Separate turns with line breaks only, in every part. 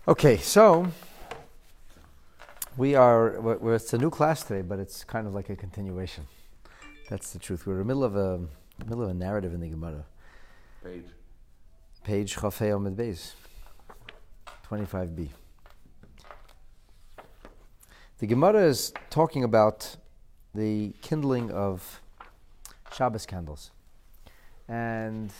Okay, so it's a new class today, but it's kind of like a continuation. That's the truth. We're in the middle of a narrative in the Gemara. Page Chafei Omid Beis, 25b. The Gemara is talking about the kindling of Shabbos candles. And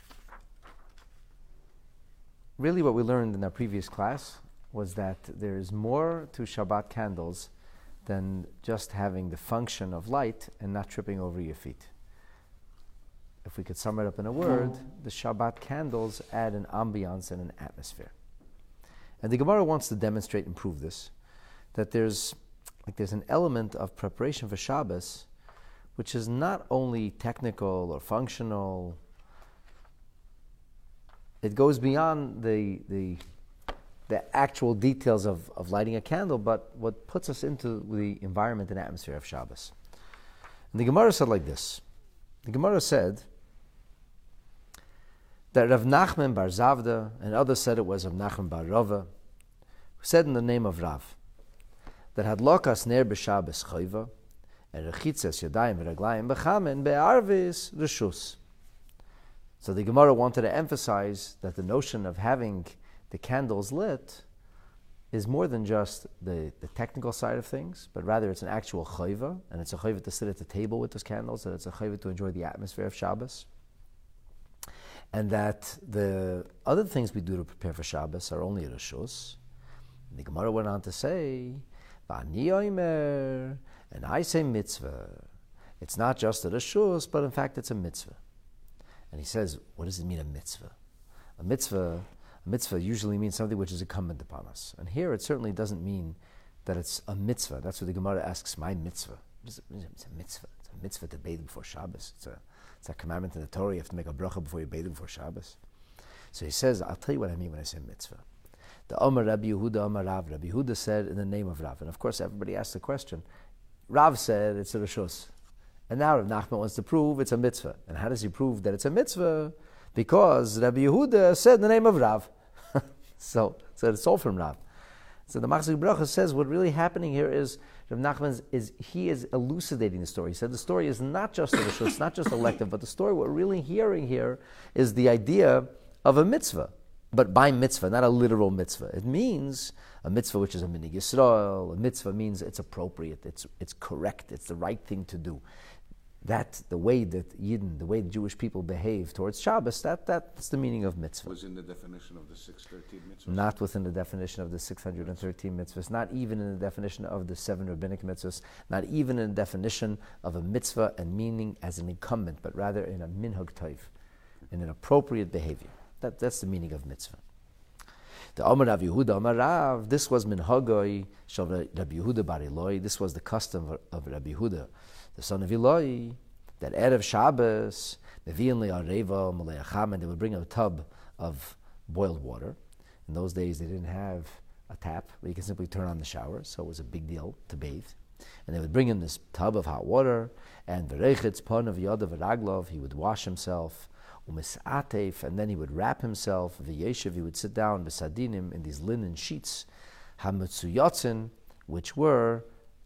really what we learned in our previous class was that there is more to Shabbat candles than just having the function of light and not tripping over your feet. If we could sum it up in a word, the Shabbat candles add an ambiance and an atmosphere. And the Gemara wants to demonstrate and prove this, that there's an element of preparation for Shabbos which is not only technical or functional. It goes beyond the actual details of lighting a candle, but what puts us into the environment and atmosphere of Shabbos. And the Gemara said like this. The Gemara said that Rav Nachman bar Zavda, and others said it was Rav Nachman bar Rava, who said in the name of Rav, that hadlokas ner b'Shabbos chayva, and rechitzes yadayim v'raglayim b'chamen be'arvis reshus. So the Gemara wanted to emphasize that the notion of having the candles lit is more than just the technical side of things, but rather it's an actual chayva, and it's a chayva to sit at the table with those candles, and it's a chayva to enjoy the atmosphere of Shabbos. And that the other things we do to prepare for Shabbos are only a reshus. The Gemara went on to say, V'ani oimer, and I say mitzvah. It's not just a reshus, but in fact it's a mitzvah. And he says, what does it mean, a mitzvah? A mitzvah usually means something which is incumbent upon us. And here it certainly doesn't mean that it's a mitzvah. That's what the Gemara asks, my mitzvah. It's a mitzvah. It's a mitzvah to bathe before Shabbos. It's a commandment in the Torah. You have to make a bracha before you bathe before Shabbos. So he says, I'll tell you what I mean when I say mitzvah. The Omer Rabbi Yehuda, Omer Rav. Rabbi Yehuda said in the name of Rav. And of course everybody asked the question. Rav said it's a reshus. And now Rav Nachman wants to prove it's a mitzvah. And how does he prove that it's a mitzvah? Because Rabbi Yehuda said in the name of Rav. so it's all from Rav. So the Machzor Bracha says what really happening here is Rav Nachman is elucidating the story. He said the story is not just a reshus, it's not just elective, but the story we're really hearing here is the idea of a mitzvah. But by mitzvah, not a literal mitzvah. It means a mitzvah which is a minig Yisrael. A mitzvah means it's appropriate, it's correct, it's the right thing to do. That the way that Yidden, the way the Jewish people behave towards Shabbos, that's the meaning of mitzvah.
Was in the definition of the 613 mitzvahs?
Not within the definition of the 613 mitzvahs, not even in the definition of the 7 rabbinic mitzvahs, not even in the definition of a mitzvah and meaning as an incumbent, but rather in a minhag toiv, in an appropriate behavior. That's the meaning of mitzvah. The Omer Rav Yehuda, Omer Rav, this was minhagoi shel Rabbi Yehuda bar Eloi, this was the custom of Rabbi Yehuda, the son of Eloi, that Erev Shabbos, Mevi'in le'areva m'le'acham, and they would bring a tub of boiled water. In those days, they didn't have a tap where you can simply turn on the shower, so it was a big deal to bathe. And they would bring in this tub of hot water, and v'reichitz panav yadav v'raglov, he would wash himself, u'misatef, and then he would wrap himself, v'yeshev, he would sit down, b'sadinim, in these linen sheets, hametzuyotzin, which were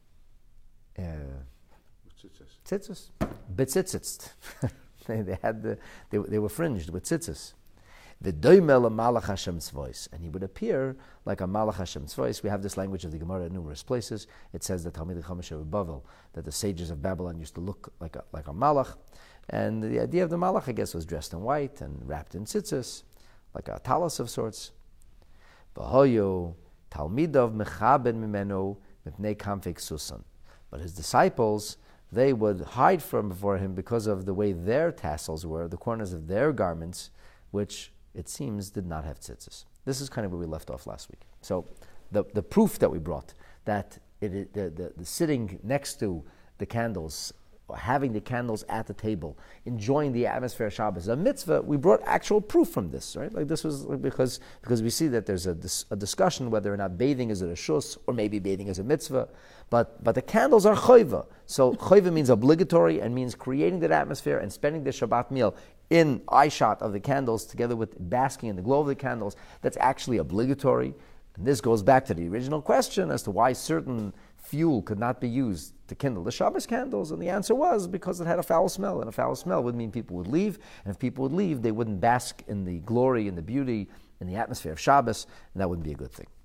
tzitzis, betzitzitzt. They were fringed with tzitzis. V'doimel malach Hashem's voice, and he would appear like a malach Hashem's voice. We have this language of the Gemara in numerous places. It says that Talmidei Chacham of Bavel, that the sages of Babylon used to look like a malach, and the idea of the malach, I guess, was dressed in white and wrapped in tzitzis, like a talis of sorts. V'hoyo talmidav mechaben mimeno mipnei kamfek susan, but his disciples, they would hide before him because of the way their tassels were, the corners of their garments, which it seems did not have tzitzis. This is kind of where we left off last week. So the proof that we brought, that the sitting next to the candles, or having the candles at the table, enjoying the atmosphere of Shabbos, a mitzvah, we brought actual proof from this, right? Like this was because we see that there's a discussion whether or not bathing is a reshus or maybe bathing is a mitzvah, but the candles are choiva. So choiva means obligatory and means creating that atmosphere and spending the Shabbat meal in eye shot of the candles together with basking in the glow of the candles. That's actually obligatory. And this goes back to the original question as to why certain fuel could not be used to kindle the Shabbos candles, and the answer was because it had a foul smell, and a foul smell would mean people would leave, and if people would leave, they wouldn't bask in the glory and the beauty and the atmosphere of Shabbos, and that wouldn't be a good thing.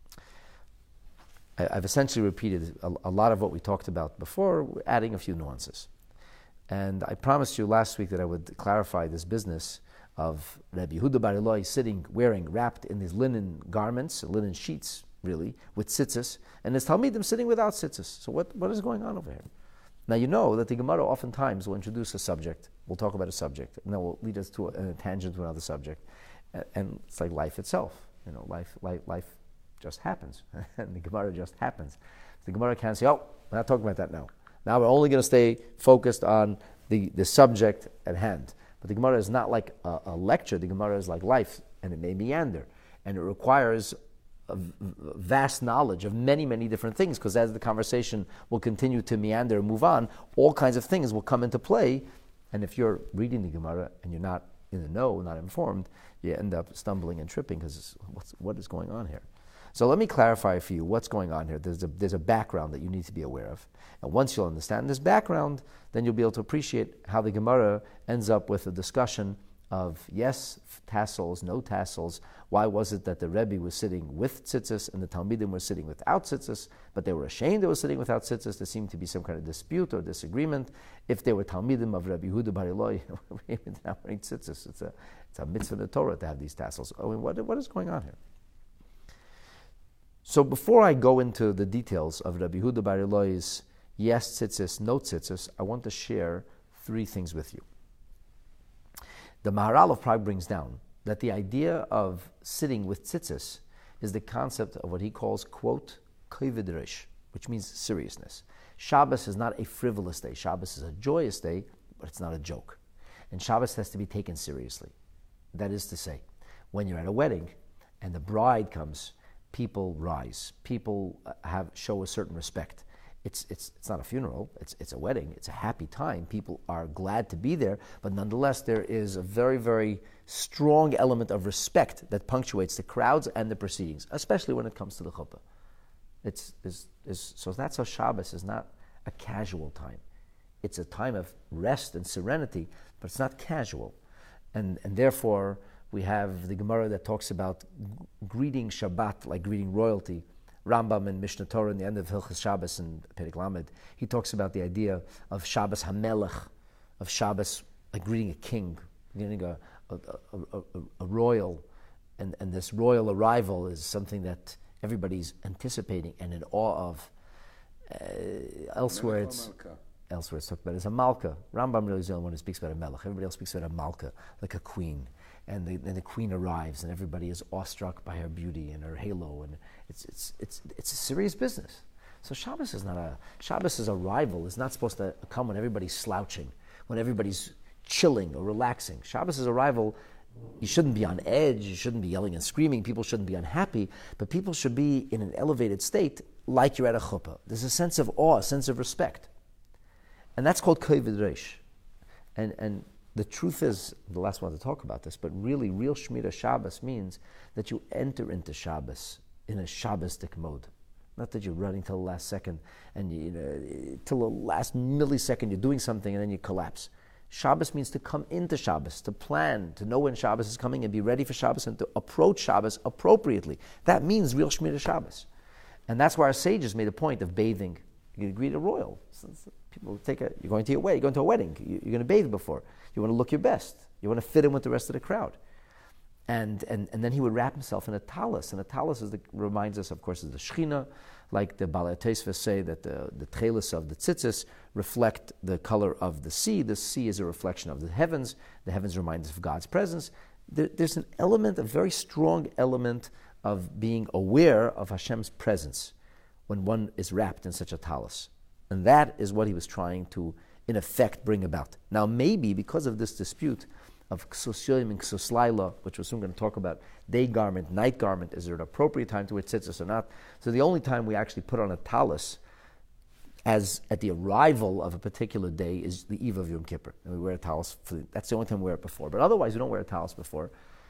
I've essentially repeated a lot of what we talked about before, adding a few nuances. And I promised you last week that I would clarify this business of Rabbi Yehuda Bar Eloi sitting, wrapped in these linen garments, linen sheets, really, with tzitzis, and his Talmidim sitting without tzitzis. So what is going on over here? Now you know that the Gemara oftentimes will introduce a subject, we'll talk about a subject, and then will lead us to a tangent to another subject. And it's like life itself. Life just happens, and the Gemara just happens. The Gemara can't say, oh, we're not talking about that now. Now we're only going to stay focused on the subject at hand. But the Gemara is not like a lecture. The Gemara is like life, and it may meander. And it requires a vast knowledge of many, many different things, because as the conversation will continue to meander and move on, all kinds of things will come into play. And if you're reading the Gemara and you're not in the know, not informed, you end up stumbling and tripping because what is going on here? So let me clarify for you what's going on here. There's a background that you need to be aware of. And once you'll understand this background, then you'll be able to appreciate how the Gemara ends up with a discussion of yes, tassels, no tassels. Why was it that the Rebbe was sitting with tzitzis and the Talmidim were sitting without tzitzis, but they were ashamed they were sitting without tzitzis? There seemed to be some kind of dispute or disagreement. If they were Talmidim of Rabbi Yehuda Bar Eloi, they're not wearing tzitzis. It's a mitzvah in the Torah to have these tassels. I mean, what is going on here? So before I go into the details of Rabbi Yehuda Bar Eloi's yes tzitzis, no tzitzis, I want to share three things with you. The Maharal of Prague brings down that the idea of sitting with tzitzis is the concept of what he calls, quote, kovid reish, which means seriousness. Shabbos is not a frivolous day. Shabbos is a joyous day, but it's not a joke. And Shabbos has to be taken seriously. That is to say, when you're at a wedding and the bride comes, people rise. People show a certain respect. It's not a funeral. It's a wedding. It's a happy time. People are glad to be there, but nonetheless, there is a very, very strong element of respect that punctuates the crowds and the proceedings, especially when it comes to the chuppah. So that's how Shabbos is not a casual time. It's a time of rest and serenity, but it's not casual, and therefore we have the Gemara that talks about greeting Shabbat like greeting royalty. Rambam in Mishnah Torah in the end of Hilchos Shabbos and Perek Lamed, he talks about the idea of Shabbos HaMelech, of Shabbos like greeting a king, greeting a royal, and this royal arrival is something that everybody's anticipating and in awe of. Elsewhere it's talked about as a malka. Rambam really is the only one who speaks about a melech. Everybody else speaks about a malka, like a queen. And the queen arrives, and everybody is awestruck by her beauty and her halo, and it's a serious business. So Shabbos' arrival is not supposed to come when everybody's slouching, when everybody's chilling or relaxing. Shabbos' arrival, you shouldn't be on edge, you shouldn't be yelling and screaming, people shouldn't be unhappy, but people should be in an elevated state like you're at a chuppah. There's a sense of awe, a sense of respect. And that's called kovid reish. And the truth is, the last one to talk about this, but really, real Shmira Shabbos means that you enter into Shabbos in a Shabbostic mode. Not that you're running till the last second and till the last millisecond you're doing something and then you collapse. Shabbos means to come into Shabbos, to plan, to know when Shabbos is coming and be ready for Shabbos and to approach Shabbos appropriately. That means real Shmira Shabbos. And that's why our sages made a point of bathing. You greet a royal. People you're going to your wedding, you're going to a wedding, you're going to bathe before. You want to look your best. You want to fit in with the rest of the crowd. And then he would wrap himself in a talis. And a talis reminds us, of course, of the Shechina, like the Balei Tosfos say that the tchelis of the tzitzis reflect the color of the sea. The sea is a reflection of the heavens. The heavens remind us of God's presence. There's an element, a very strong element of being aware of Hashem's presence when one is wrapped in such a talis. And that is what he was trying to, in effect, bring about. Now, maybe because of this dispute of Ksus Yoyim and Ksus Laila, which we're soon going to talk about, day garment, night garment, is there an appropriate time to wear tzitzis or not? So the only time we actually put on a talis as at the arrival of a particular day is the eve of Yom Kippur. And we wear a talis, that's the only time we wear it before. But otherwise, we don't wear a talis before.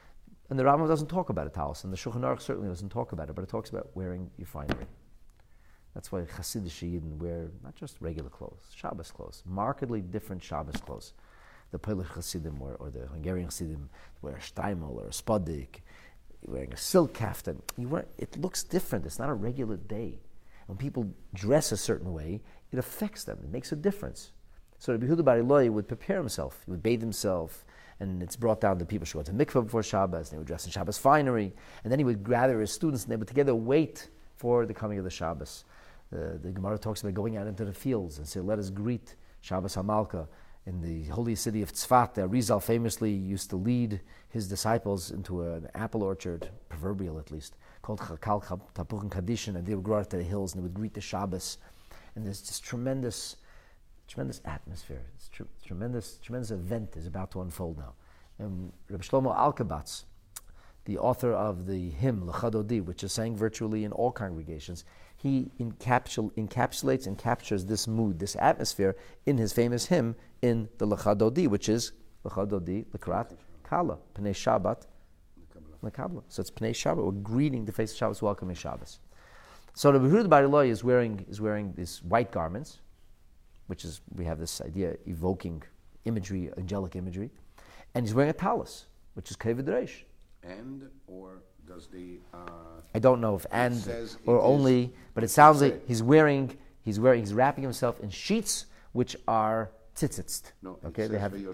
And the Rambam doesn't talk about a talis, and the Shulchan Aruch certainly doesn't talk about it, but it talks about wearing your finery. That's why Hasidic Yidden wear not just regular clothes, Shabbos clothes, markedly different Shabbos clothes. The Polish Hasidim or the Hungarian Hasidim wear a shtreimel or a spodik, wearing a silk kaftan. It looks different. It's not a regular day. When people dress a certain way, it affects them. It makes a difference. So Rabbi Yehuda Bar Eloi would prepare himself. He would bathe himself, and it's brought down that people should go to mikveh before Shabbos, and they would dress in Shabbos finery, and then he would gather his students, and they would together wait for the coming of the Shabbos. The Gemara talks about going out into the fields and say, let us greet Shabbos HaMalka. In the holy city of Tzfat, Rizal famously used to lead his disciples into an apple orchard, proverbial at least, called Chakal Tapuch Kadishin, and they would go out to the hills and they would greet the Shabbos. And there's this tremendous atmosphere. This tremendous event is about to unfold now. And Reb Shlomo Alkabatz, the author of the hymn Lecha Dodi, which is sang virtually in all congregations, he encapsulates and captures this mood, this atmosphere, in his famous hymn in the Lecha Dodi, which is Lecha Dodi Lekrat Kala, Pnei Shabbat Lekabla. So it's Pnei Shabbat. We're greeting the face of Shabbos, welcoming Shabbos. So the Yehuda Bar Eloi is wearing these white garments, which is, we have this idea evoking imagery, angelic imagery, and he's wearing a talis, which is Keved Reish.
And or does the
I don't know if and or only, but it sounds like he's wrapping himself in sheets which are tzitzit.
No,
okay, they have.
I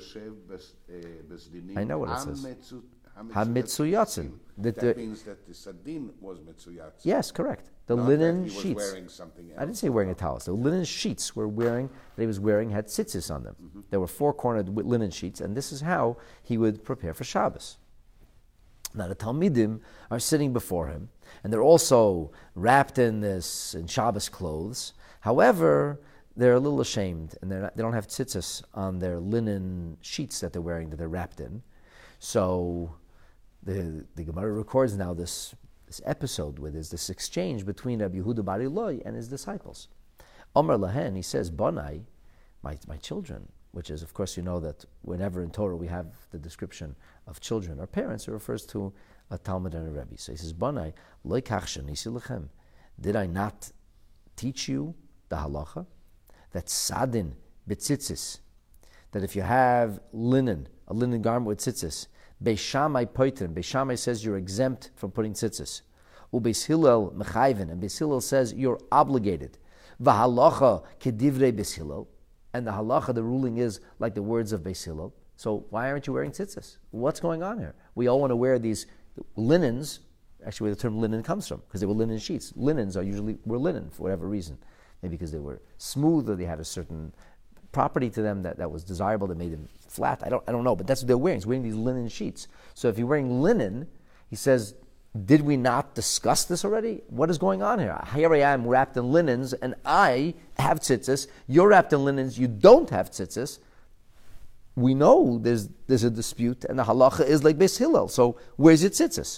know what it says.
Hamitzuyatzin. That means that the sadin was mitzuyatzin.
Yes, correct. The
Not
linen
that he was
sheets.
wearing something else.
I didn't say wearing a talis. The linen sheets that he was wearing had tzitzis on them. Mm-hmm. There were four-cornered linen sheets, and this is how he would prepare for Shabbos. Now the Talmidim are sitting before him, and they're also wrapped in Shabbos clothes. However, they're a little ashamed, and they don't have tzitzis on their linen sheets that they're wearing, that they're wrapped in. So the Gemara records now this episode where there's this exchange between Rabbi Yehuda Bar Eloi and his disciples. Omer Lahen, he says, Bonai, my children, which is, of course, you know that whenever in Torah we have the description of children or parents, it refers to a Talmud and a Rebbe. So he says, Bonai, Lo kach shenisi lechem. Did I not teach you the halacha? That sadin b'tzitzis, that if you have a linen garment with tzitzis, Beis Shammai poitrin, Beis Shammai says you're exempt from putting tzitzis. Ubeis Hillel mechayven, and Beis Hillel says you're obligated. V'halacha kedivrei Beis Hillel, and the halacha, the ruling is like the words of Beis Hillel. So why aren't you wearing tzitzis? What's going on here? We all want to wear these linens, actually where the term linen comes from, because they were linen sheets. Linens were linen for whatever reason. Maybe because they were smooth or they had a certain property to them that was desirable that made them flat. I don't know, but that's what they're wearing. He's wearing these linen sheets. So if you're wearing linen, he says, did we not discuss this already? What is going on here? Here I am wrapped in linens and I have tzitzis. You're wrapped in linens, you don't have tzitzis. We know there's a dispute and the halacha is like Beis Hillel. So where's your tzitzis?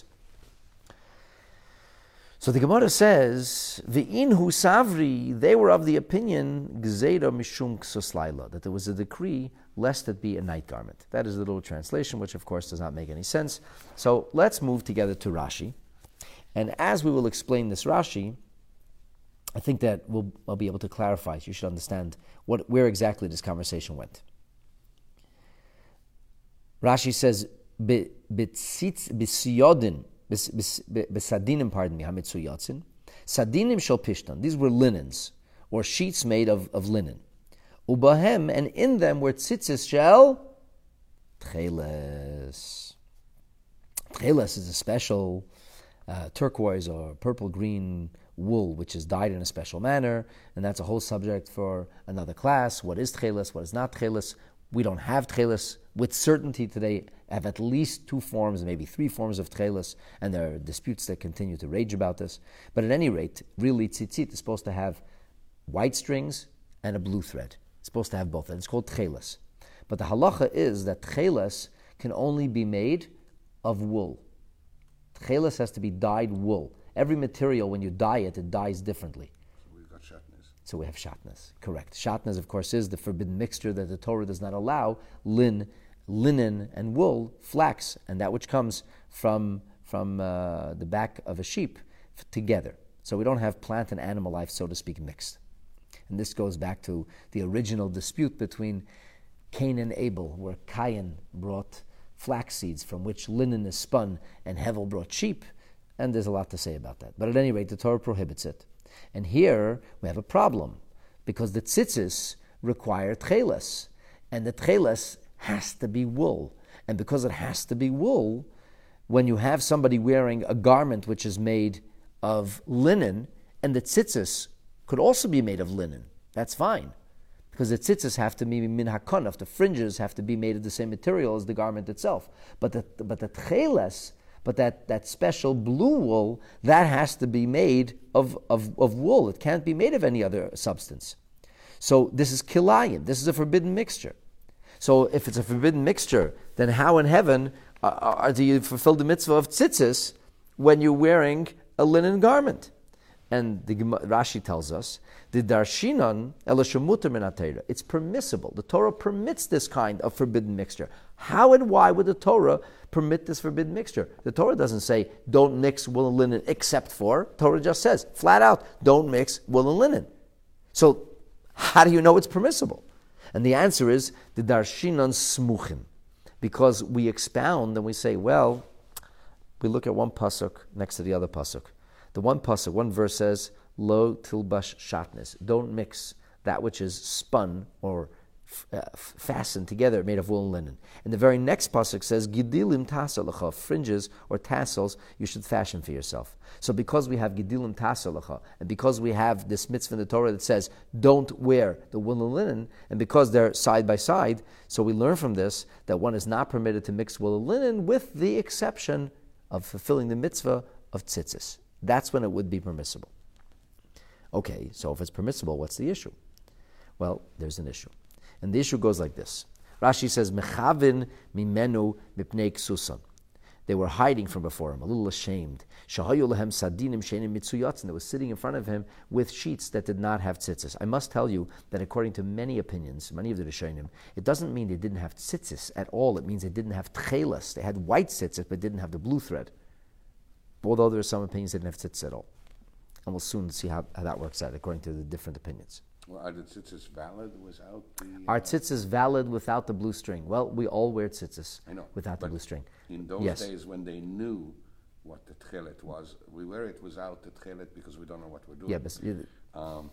So the Gemara says, V'inhu savri, they were of the opinion, Gzeira mishum ksos, that there was a decree lest it be a night garment. That is the little translation, which of course does not make any sense. So let's move together to Rashi. And as we will explain this Rashi, I think that I'll be able to clarify, so you should understand where exactly this conversation went. Rashi says, B'siyodin, Besadinim, Hamitzuyatzin. Sadinim shel pishtan. These were linens, or sheets made of linen. Ubahem, and in them were tzitzis shel tcheles. Tcheles is a special turquoise or purple-green wool, which is dyed in a special manner, and that's a whole subject for another class. What is tcheles? What is not tcheles? We don't have tcheles with certainty today. Have at least 2 forms, maybe 3 forms of tcheles, and there are disputes that continue to rage about this. But at any rate, really tzitzit is supposed to have white strings and a blue thread. It's supposed to have both, and it's called tcheles. But the halacha is that tcheles can only be made of wool. Tcheles has to be dyed wool. Every material, when you dye it, it dyes differently.
So we've got shatnez.
So we have shatnez, correct. Shatnez, of course, is the forbidden mixture that the Torah does not allow lin linen and wool, flax, and that which comes from the back of a sheep together. So we don't have plant and animal life, so to speak, mixed. And this goes back to the original dispute between Cain and Abel, where Cain brought flax seeds from which linen is spun, and Hevel brought sheep, and there's a lot to say about that. But at any rate, the Torah prohibits it. And here we have a problem, because the tzitzis require tcheles, and the tcheles has to be wool. And because it has to be wool, when you have somebody wearing a garment which is made of linen, and the tzitzis could also be made of linen, that's fine. Because the tzitzis have to be min hakonaf, the fringes have to be made of the same material as the garment itself. But the tcheles, but that special blue wool, that has to be made of wool. It can't be made of any other substance. So this is kilayim. This is a forbidden mixture. So if it's a forbidden mixture, then how in heaven do you fulfill the mitzvah of tzitzis when you're wearing a linen garment? And the Rashi tells us, the darshinan elashamuter min. It's permissible. The Torah permits this kind of forbidden mixture. How and why would the Torah permit this forbidden mixture? The Torah doesn't say, don't mix wool and linen except for. Torah just says, flat out, don't mix wool and linen. So, how do you know it's permissible? And the answer is, the darshinan smuchim. Because we expound and we say, well, we look at one pasuk next to the other pasuk. The one pasuk, one verse says, Lo tilbash shatnes. Don't mix that which is spun or fastened together, made of wool and linen. And the very next pasuk says, Gidilim tasalacha, fringes or tassels you should fashion for yourself. So because we have Gidilim tasalacha, and because we have this mitzvah in the Torah that says, don't wear the wool and linen, and because they're side by side, so we learn from this that one is not permitted to mix wool and linen with the exception of fulfilling the mitzvah of tzitzis. That's when it would be permissible. Okay, so if it's permissible, what's the issue? Well, there's an issue. And the issue goes like this. Rashi says, Mechavin mimenu mipnei ksusan. They were hiding from before him, a little ashamed. Shahayu lehem sadinim shenim mitzuyatzin. They were sitting in front of him with sheets that did not have tzitzis. I must tell you that according to many opinions, many of the Rishonim, it doesn't mean they didn't have tzitzis at all. It means they didn't have tchelas. They had white tzitzis, but didn't have the blue thread. Although there are some opinions that didn't have tzitzis at all. And we'll soon see how that works out according to the different opinions.
Well, are the tzitzis valid without the...
Are tzitzis valid without the blue string? Well, we all wear tzitzis without the blue string.
In those days when they knew what the tchelet was, we wear it without the tchelet because we don't know what we're doing.
Yeah, but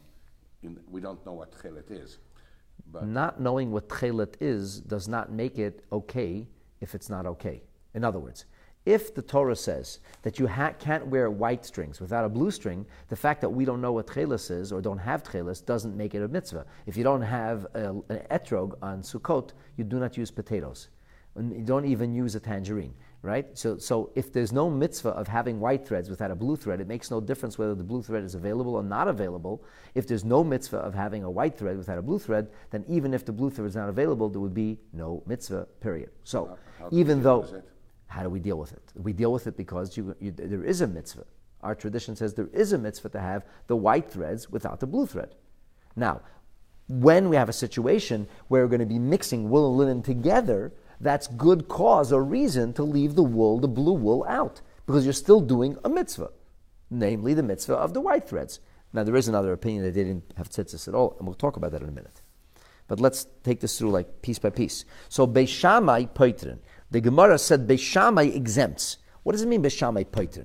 we don't know what tchelet is. But
not knowing what tchelet is does not make it okay if it's not okay. In other words, if the Torah says that you can't wear white strings without a blue string, the fact that we don't know what tcheles is or don't have tcheles doesn't make it a mitzvah. If you don't have an etrog on Sukkot, you do not use potatoes. And you don't even use a tangerine, right? So if there's no mitzvah of having white threads without a blue thread, it makes no difference whether the blue thread is available or not available. If there's no mitzvah of having a white thread without a blue thread, then even if the blue thread is not available, there would be no mitzvah, period. So even though... How do we deal with it? We deal with it because there is a mitzvah. Our tradition says there is a mitzvah to have the white threads without the blue thread. Now, when we have a situation where we're going to be mixing wool and linen together, that's good cause or reason to leave the blue wool out, because you're still doing a mitzvah, namely the mitzvah of the white threads. Now, there is another opinion that they didn't have tzitzis at all, and we'll talk about that in a minute. But let's take this through like piece by piece. So, Beis Shammai poitrin. The Gemara said Beis Shammai exempts. What does it mean Beis Shammai poitrin?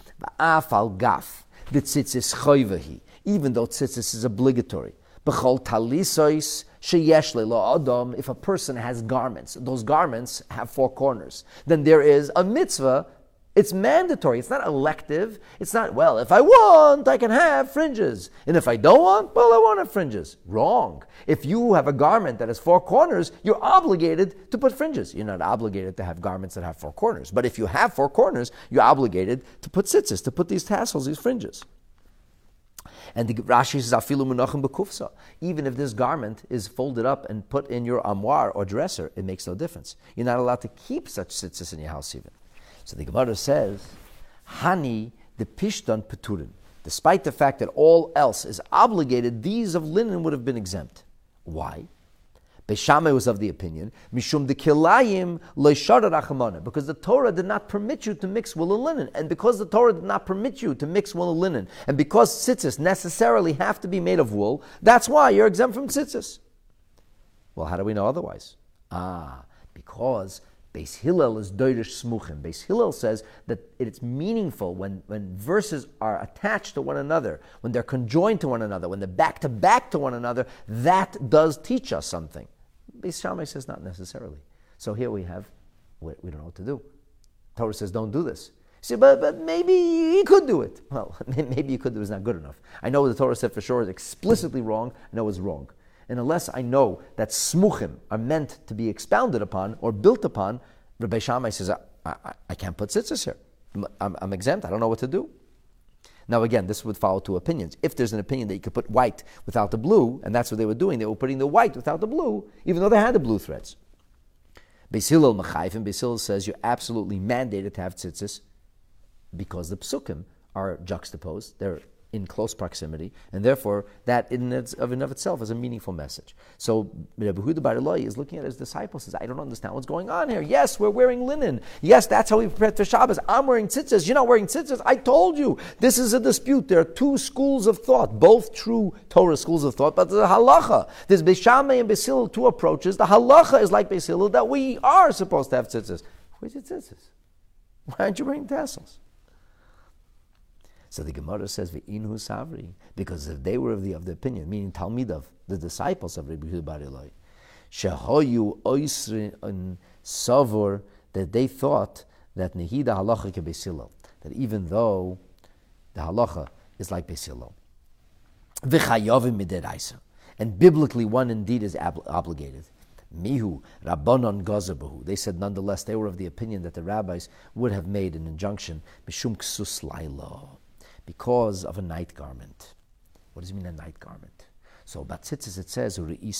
V'af al gaf the tzitzis choyvahi. Even though tzitzis is obligatory. B'chol talisois sheyesh le'lo adam. If a person has garments, those garments have four corners, then there is a mitzvah. It's mandatory. It's not elective. It's not, well, if I want, I can have fringes. And if I don't want, well, I won't have fringes. Wrong. If you have a garment that has four corners, you're obligated to put fringes. You're not obligated to have garments that have four corners. But if you have four corners, you're obligated to put tzitzis, to put these tassels, these fringes. And the Rashi says, afilu menachem b'kufsa. Even if this garment is folded up and put in your armoire or dresser, it makes no difference. You're not allowed to keep such tzitzis in your house even. So the Gemara says, Hani the pishtan peturin. Despite the fact that all else is obligated, these of linen would have been exempt. Why? Beis Shammai was of the opinion, Mishum de Kilayim Leishara Rachamana, because the Torah did not permit you to mix wool and linen. And because the Torah did not permit you to mix wool and linen, and because tzitzis necessarily have to be made of wool, that's why you're exempt from tzitzis. Well, how do we know otherwise? Because Beis Hillel is doirish smuchim. Beis Hillel says that it's meaningful when verses are attached to one another, when they're conjoined to one another, when they're back to one another, that does teach us something. Beis Shammai says not necessarily. So here we don't know what to do. Torah says don't do this. You say, but maybe you could do it. Well, maybe you could do it is not good enough. I know the Torah said for sure is explicitly wrong. I know it's wrong. And unless I know that smuchim are meant to be expounded upon or built upon, Rabbi Shammai says, I can't put tzitzis here. I'm exempt. I don't know what to do. Now again, this would follow two opinions. If there's an opinion that you could put white without the blue, and that's what they were doing, they were putting the white without the blue, even though they had the blue threads. Beis Hillel Mechayif, and Beis Hillel says you're absolutely mandated to have tzitzis because the psukim are juxtaposed. They're in close proximity, and therefore that in and of itself is a meaningful message. So Rebbe Yehuda Bar Eloi is looking at his disciples and says, I don't understand what's going on here. Yes, we're wearing linen. Yes, that's how we prepare for Shabbos. I'm wearing tzitzis. You're not wearing tzitzis. I told you. This is a dispute. There are two schools of thought, both true Torah schools of thought, but there's a halacha. There's Beis Shammai and Beis Hillel, two approaches. The halacha is like Beis Hillel, that we are supposed to have tzitzis. Where's your tzitzis? Why aren't you wearing tassels? So the Gemara says, "Ve'inhu savri," because if they were of the opinion, meaning Talmidav, the disciples of Rebbe Yehuda Bar Eloi, shehoyu oisrin savor, that they thought that nehida halacha ke Beis Hillel, that even though the halacha is like Beis Hillel, v'chayovim midiraisa, and biblically one indeed is obligated. Mihu rabbanon gazabahu. They said nonetheless they were of the opinion that the rabbis would have made an injunction mishum ksus laila, because of a night garment. What does it mean, a night garment? So about tzitzis it says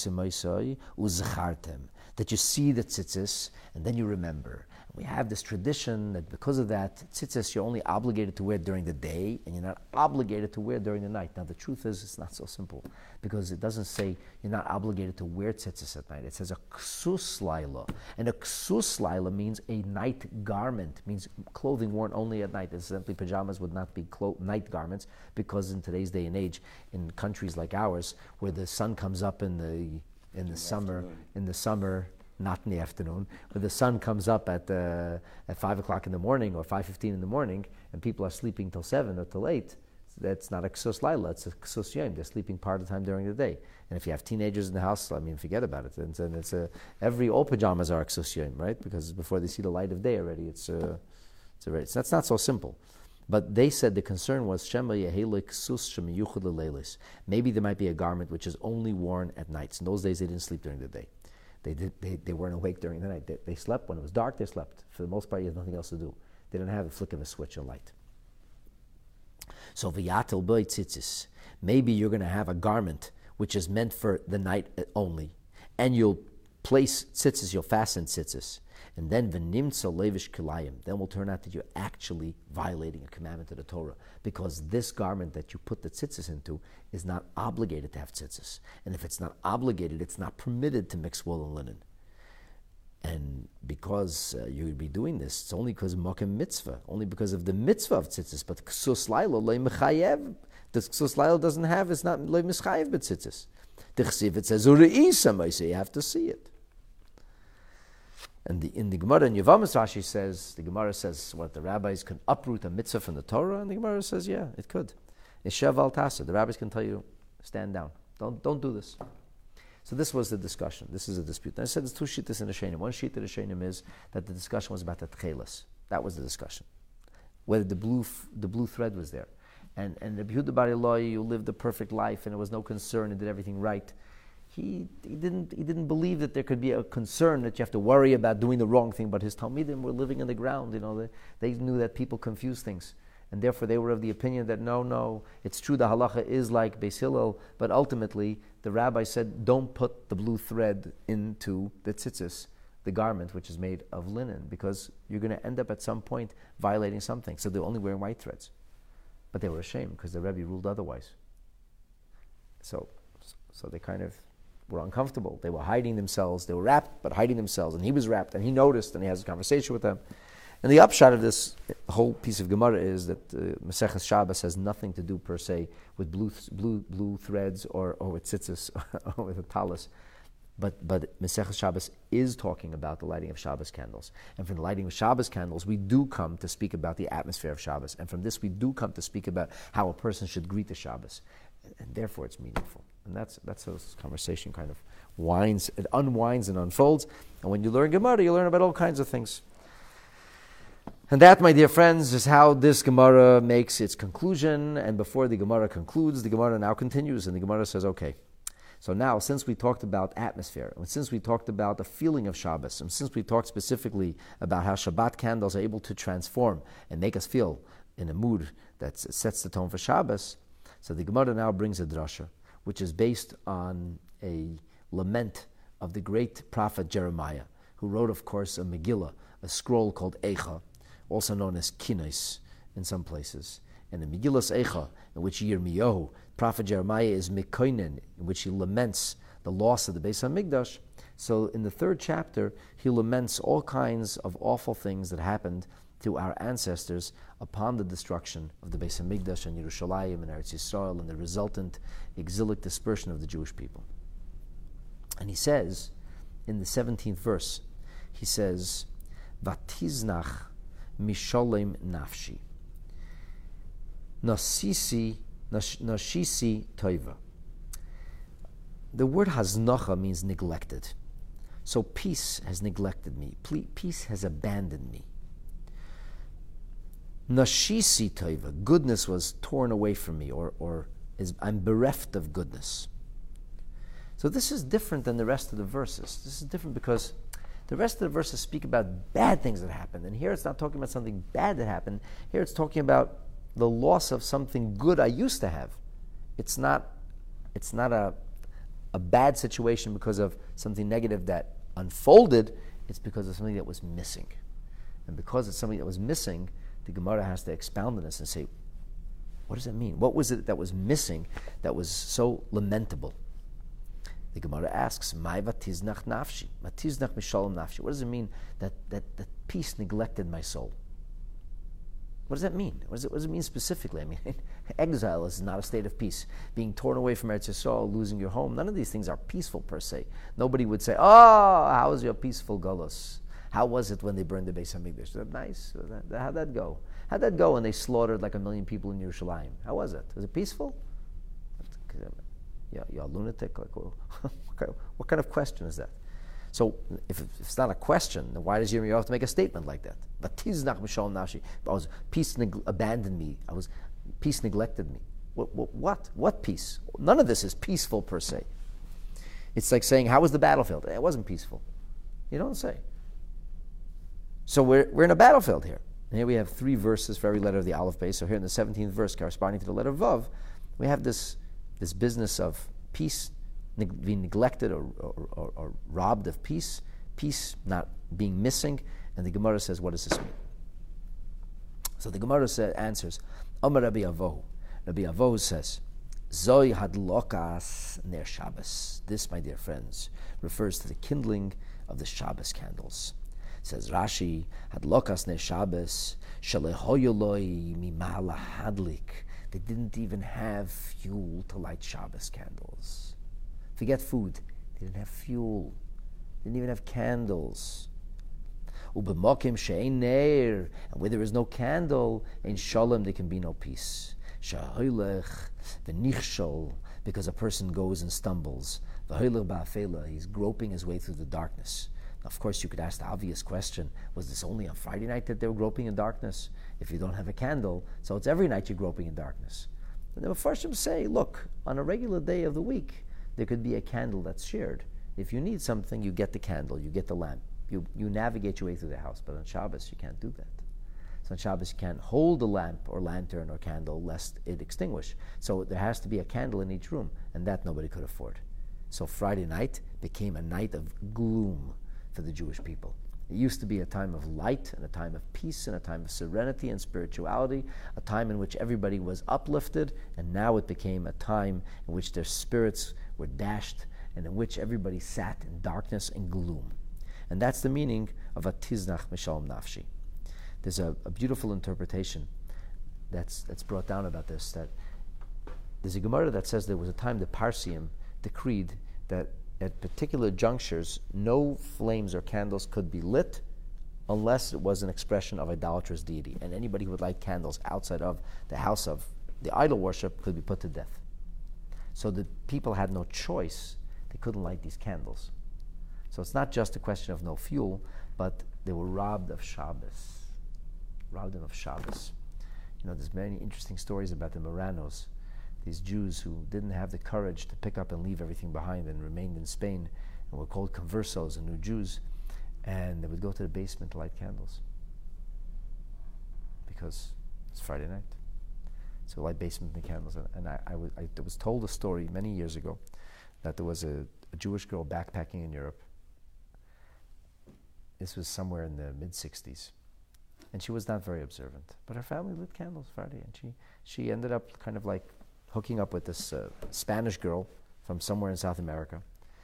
that you see the tzitzis and then you remember. We have this tradition that because of that, tzitzis you're only obligated to wear during the day and you're not obligated to wear during the night. Now the truth is it's not so simple, because it doesn't say you're not obligated to wear tzitzis at night. It says a ksus laila. And a ksus laila means a night garment, means clothing worn only at night. It's simply pajamas would not be night garments, because in today's day and age, in countries like ours, where the sun comes up in the summer, not in the afternoon, where the sun comes up at 5 o'clock in the morning or 5:15 in the morning, and people are sleeping till 7 or till 8, that's not a ksus laila, it's a ksus yom. They're sleeping part of the time during the day. And if you have teenagers in the house, forget about it. And all pajamas are a ksus yom, right? Because before they see the light of day already, that's not so simple. But they said the concern was Shema Yehelek Ksus Shema Yuchad Leilis. Maybe there might be a garment which is only worn at nights. In those days, they didn't sleep during the day. They weren't awake during the night. They slept when it was dark. They slept. For the most part, you had nothing else to do. They didn't have a flick of a switch of light. So v'yatel boi tzitzis. Maybe you're going to have a garment which is meant for the night only, and you'll place tzitzis. You'll fasten tzitzis, and then v'nimtza levish kilayim. Then will turn out that you're actually violating a commandment of the Torah, because this garment that you put the tzitzis into is not obligated to have tzitzis. And if it's not obligated, it's not permitted to mix wool and linen. And because you would be doing this, it's only because of mokem mitzvah, only because of the mitzvah of tzitzis. But ksus laila loy mechayev, the ksus laila doesn't have, it's not loy mechayev b'tzitzis. The chsiv, it says ureisa, so you have to see it. And in the Gemara in Yevamos, Rashi says, the Gemara says, what, the rabbis can uproot a mitzvah from the Torah? And the Gemara says, yeah, it could. Ishev al tasa, the rabbis can tell you, stand down. Don't do this. So this was the discussion. This is a dispute. And I said there's two shittas in the Shainim. One shittas in the Shainim is that the discussion was about the tchelas. That was the discussion. Whether the blue thread was there. And Rebbe Yehuda Bar Eloi, who lived a perfect life and there was no concern and did everything right, he didn't believe that there could be a concern that you have to worry about doing the wrong thing. But his Talmidim were living on the ground. They knew that people confuse things. And therefore they were of the opinion that no, it's true the halacha is like Beis Hillel, but ultimately the rabbi said don't put the blue thread into the tzitzis, the garment which is made of linen, because you're going to end up at some point violating something. So they're only wearing white threads. But they were ashamed because the Rebbe ruled otherwise. So they kind of were uncomfortable. They were hiding themselves. They were wrapped, but hiding themselves. And he was wrapped, and he noticed, and he has a conversation with them. And the upshot of this whole piece of Gemara is that Maseches Shabbos has nothing to do per se with blue threads or with tzitzis or with a talis. But Maseches Shabbos is talking about the lighting of Shabbos candles. And from the lighting of Shabbos candles, we do come to speak about the atmosphere of Shabbos. And from this, we do come to speak about how a person should greet the Shabbos. And therefore, it's meaningful. And that's how this conversation kind of unwinds and unfolds. And when you learn Gemara, you learn about all kinds of things. And that, my dear friends, is how this Gemara makes its conclusion. And before the Gemara concludes, the Gemara now continues. And the Gemara says, okay, so now, since we talked about atmosphere, and since we talked about the feeling of Shabbos, and since we talked specifically about how Shabbat candles are able to transform and make us feel in a mood that sets the tone for Shabbos, so the Gemara now brings a drasha, which is based on a lament of the great prophet Jeremiah, who wrote, of course, a Megillah, a scroll called Eicha, also known as Kinos in some places. And the Megillas Eicha, in which Yirmiyahu, prophet Jeremiah, is Mikoinen, in which he laments the loss of the Beis HaMikdash. So in the 3rd chapter, he laments all kinds of awful things that happened to our ancestors upon the destruction of the Beis HaMikdash and Yerushalayim and Eretz Yisrael and the resultant exilic dispersion of the Jewish people. And he says, in the 17th verse, he says, Vatiznach misholem nafshi. Nashisi toiva. The word haznacha means neglected. So peace has neglected me. Peace has abandoned me. Nashisi toiva. Goodness was torn away from me, I'm bereft of goodness. So this is different than the rest of the verses. This is different because the rest of the verses speak about bad things that happened. And here it's not talking about something bad that happened. Here it's talking about the loss of something good I used to have. It's not a bad situation because of something negative that unfolded. It's because of something that was missing. And because it's something that was missing, the Gemara has to expound on this and say, what does that mean? What was it that was missing that was so lamentable? The Gemara asks, "Mai vatiznach nafshi, vatiznach mishalom nafshi." What does it mean that peace neglected my soul? What does that mean? What does it mean specifically? I mean, exile is not a state of peace. Being torn away from Eretz Yisrael, losing your home, none of these things are peaceful per se. Nobody would say, "Oh, how was your peaceful galus? How was it when they burned the Beis HaMikdash? Was that nice? How'd that go? How'd that go when they slaughtered like 1 million people in Yerushalayim? How was it? Was it peaceful?" You're a lunatic. Like, what kind of question is that? So if it's not a question, then why does Yirmiyahu have to make a statement like that? Peace abandoned me. Peace neglected me. What peace? None of this is peaceful per se. It's like saying, how was the battlefield? It wasn't peaceful. You don't say. So we're in a battlefield here. And here we have 3 verses for every letter of the Aleph Beis. So here in the 17th verse, corresponding to the letter Vav, we have this business of peace being neglected or robbed of peace not being missing, and the Gemara says, what does this mean? So the Gemara answers, Amar Rabbi Avohu. Rabbi Avohu says, Zoi hadlokas ner Shabbos. This, my dear friends, refers to the kindling of the Shabbos candles. Says Rashi, hadlokas ner Shabbos, shalehoyoloi mimala hadlik. They didn't even have fuel to light Shabbos candles. Forget food. They didn't have fuel. They didn't even have candles. Ubemokim she'ein neir. And where there is no candle, in shalom there can be no peace. Sha'hoilech v'nichshol, because a person goes and stumbles. V'hoilech ba'afela, he's groping his way through the darkness. Now, of course, you could ask the obvious question, was this only on Friday night that they were groping in darkness? If you don't have a candle, so it's every night you're groping in darkness. And the Mefarshim say, look, on a regular day of the week, there could be a candle that's shared. If you need something, you get the candle, you get the lamp. You navigate your way through the house, but on Shabbos, you can't do that. So on Shabbos, you can't hold a lamp or lantern or candle lest it extinguish. So there has to be a candle in each room, and that nobody could afford. So Friday night became a night of gloom for the Jewish people. It used to be a time of light and a time of peace and a time of serenity and spirituality, a time in which everybody was uplifted, and now it became a time in which their spirits were dashed and in which everybody sat in darkness and gloom. And that's the meaning of a tiznach mishalom nafshi. There's a beautiful interpretation that's brought down about this, that there's a Gemara that says there was a time the Parsiim decreed that at particular junctures no flames or candles could be lit unless it was an expression of idolatrous deity, and anybody who would light candles outside of the house of the idol worship could be put to death. So the people had no choice. They couldn't light these candles. So it's not just a question of no fuel, but they were robbed of Shabbos. Robbed them of Shabbos. There's many interesting stories about the Marranos, these Jews who didn't have the courage to pick up and leave everything behind and remained in Spain and were called conversos and new Jews. And they would go to the basement to light candles because it's Friday night. So light basement and candles. And I was told a story many years ago that there was a Jewish girl backpacking in Europe. This was somewhere in the mid-60s. And she was not very observant. But her family lit candles Friday. And she ended up kind of like hooking up with this Spanish girl from somewhere in South America.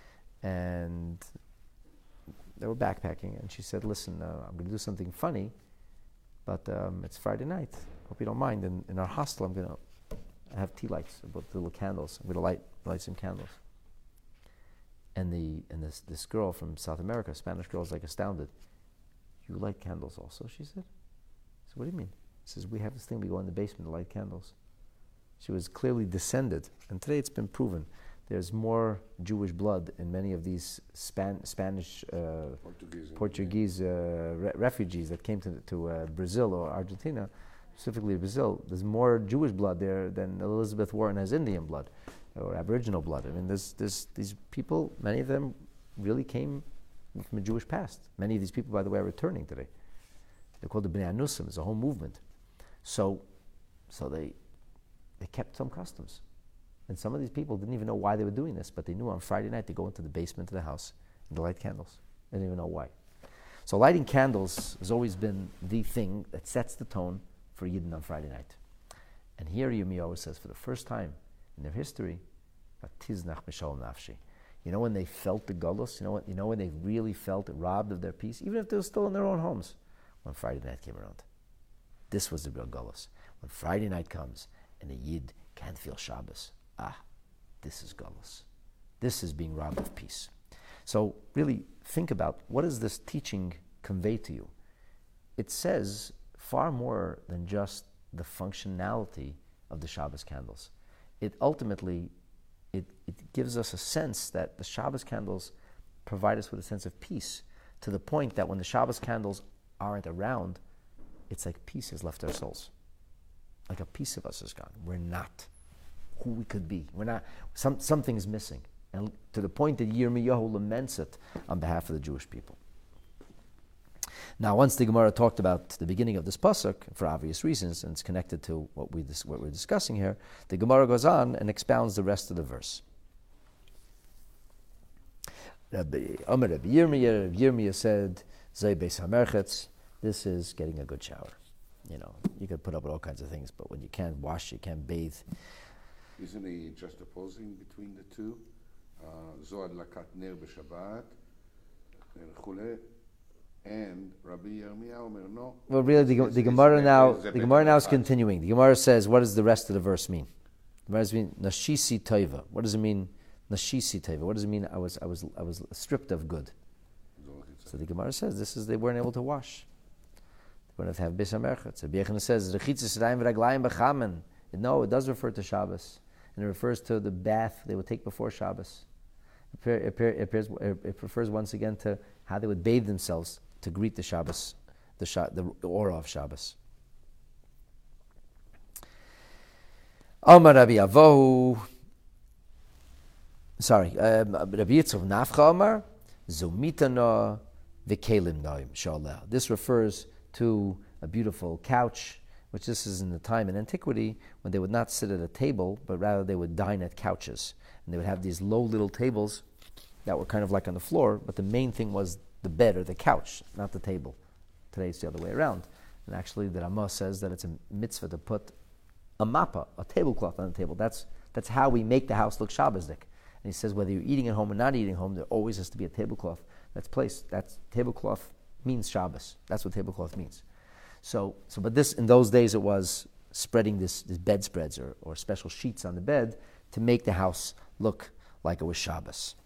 And they were backpacking. And she said, listen, I'm going to do something funny, but it's Friday night. Hope you don't mind. In our hostel, I'm going to have tea lights, about little candles. I'm going to light some candles. And this girl from South America, Spanish girl, is like astounded. You light candles also, she said. I said, what do you mean? She says, we have this thing, we go in the basement to light candles. She was clearly descended, and today it's been proven. There's more Jewish blood in many of these Spanish, Portuguese refugees that came to Brazil or Argentina, specifically Brazil. There's more Jewish blood there than Elizabeth Warren has Indian blood or Aboriginal blood. I mean, there's these people, many of them really came from a Jewish past. Many of these people, by the way, are returning today. They're called the Bnei Anusim. It's a whole movement. So they kept some customs. And some of these people didn't even know why they were doing this, but they knew on Friday night to go into the basement of the house and to light candles. They didn't even know why. So lighting candles has always been the thing that sets the tone for Yidden on Friday night. And here Yirmiyahu says, for the first time in their history, Tiznach Mishalom Nafshi. When they felt the gullus, when they really felt robbed of their peace, even if they were still in their own homes, when Friday night came around. This was the real gullus. When Friday night comes and a Yid can't feel Shabbos, this is gullus. This is being robbed of peace. So really think about, what does this teaching convey to you? It says far more than just the functionality of the Shabbos candles. It ultimately gives us a sense that the Shabbos candles provide us with a sense of peace, to the point that when the Shabbos candles aren't around, it's like peace has left our souls. Like a piece of us is gone. We're not who we could be. We're not. Something's missing, and to the point that Yirmiyahu laments it on behalf of the Jewish people. Now, once the Gemara talked about the beginning of this pasuk for obvious reasons, and it's connected to what we're discussing here, the Gemara goes on and expounds the rest of the verse. Rabbi Yirmiyah said, "Zay beis hamerchetz." This is getting a good shower. You could put up with all kinds of things, but when you can't wash, you can't bathe.
Isn't he just opposing between the two? Zohar lakat ner b'Shabbat, and Rabbi Yirmiyahu Omer no.
Well, really, the Gemara now is continuing. The Gemara says, what does the rest of the verse mean? The verse means nashisi tova. What does it mean? Nashisi tova. What does it mean? I was stripped of good. So the Gemara says they weren't able to wash. They weren't able to have bis hamerchetz. Rabbi Yechonah says rechitzas yadayim v'raglayim b'chamen. No, it does refer to Shabbos, and it refers to the bath they would take before Shabbos. It refers once again to how they would bathe themselves to greet the Shabbos, the aura of Shabbos. Amar Rabbi Avohu. Rabbi Yitzchak Nafcha Amar Zomitana v'kelim noim shaleh. This refers to a beautiful couch, which this is in the time in antiquity when they would not sit at a table, but rather they would dine at couches. And they would have these low little tables that were kind of like on the floor, but the main thing was the bed or the couch, not the table. Today it's the other way around. And actually the Ramah says that it's a mitzvah to put a mappa, a tablecloth on the table. That's how we make the house look Shabbosdik. he says whether you're eating at home or not eating at home, there always has to be a tablecloth that's placed. That's tablecloth means Shabbos. That's what tablecloth means. But this, in those days, it was spreading this bedspreads or special sheets on the bed to make the house look like it was Shabbos.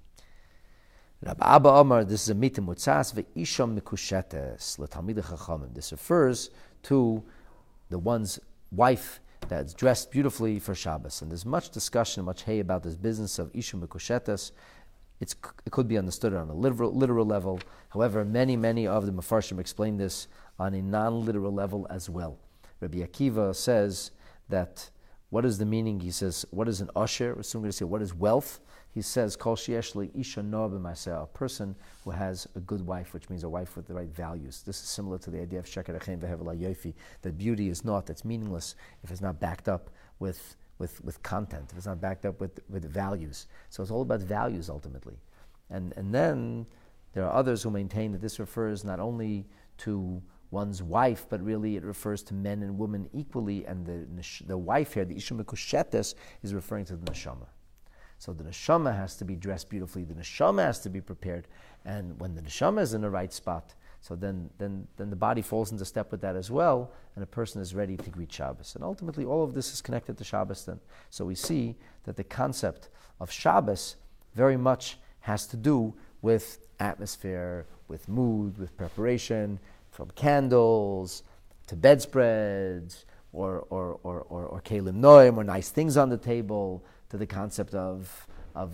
Rabbi Abba Omar, this is a mitim mutzas ve'isham mikushetes l'talmidei chachamim. This refers to the one's wife that's dressed beautifully for Shabbos. And there's much discussion, much hay about this business of isham mikushetes. It could be understood on a literal level. However, many of the Mefarshim explain this on a non-literal level as well. Rabbi Akiva says that, what is the meaning? He says, what is an usher? We're soon going to say, what is wealth? He says, Kol sheyesh li isha noah b'maaseh, a person who has a good wife, which means a wife with the right values. This is similar to the idea of sheker achein v'hevel hayofi, that beauty is naught, that's meaningless if it's not backed up with content, if it's not backed up with values. So it's all about values ultimately. And then there are others who maintain that this refers not only to one's wife, but really it refers to men and women equally, and the wife here, the Isha Mekushetes, is referring to the Neshama. So the Neshama has to be dressed beautifully, the Neshama has to be prepared, and when the Neshama is in the right spot, so then the body falls into step with that as well, and a person is ready to greet Shabbos. And ultimately all of this is connected to Shabbos then. So we see that the concept of Shabbos very much has to do with atmosphere, with mood, with preparation, from candles to bedspreads or kelim noim, or nice things on the table, to the concept of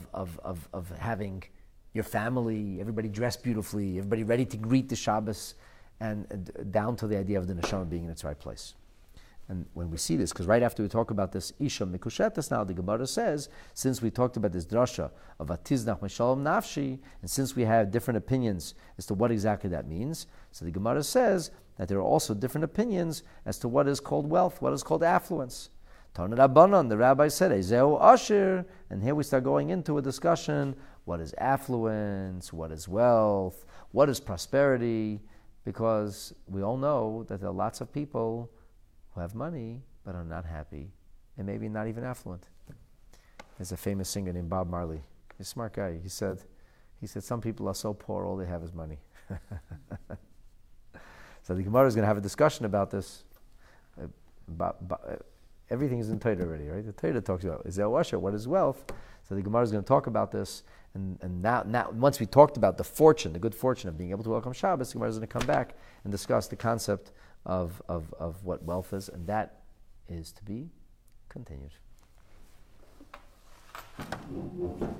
having your family, everybody dressed beautifully, everybody ready to greet the Shabbos, and down to the idea of the neshama being in its right place. And when we see this, because right after we talk about this Isha Mikushetes, now the Gemara says, since we talked about this drasha of Atiznach Meshalom Nafshi, and since we have different opinions as to what exactly that means, so the Gemara says that there are also different opinions as to what is called wealth, what is called affluence. Tana Rabbanan, the rabbi said, Ezeu Asher, and here we start going into a discussion, what is affluence, what is wealth, what is prosperity, because we all know that there are lots of people who have money but are not happy, and maybe not even affluent. There's a famous singer named Bob Marley. He's a smart guy. He said, some people are so poor, all they have is money. So the Gemara is going to have a discussion about this. Everything is in Torah already, right? The Torah talks about Ezeu Asher, what is wealth? So the Gemara is going to talk about this, and now once we talked about the good fortune of being able to welcome Shabbos, the Gemara is going to come back and discuss the concept of what wealth is, and that is to be continued.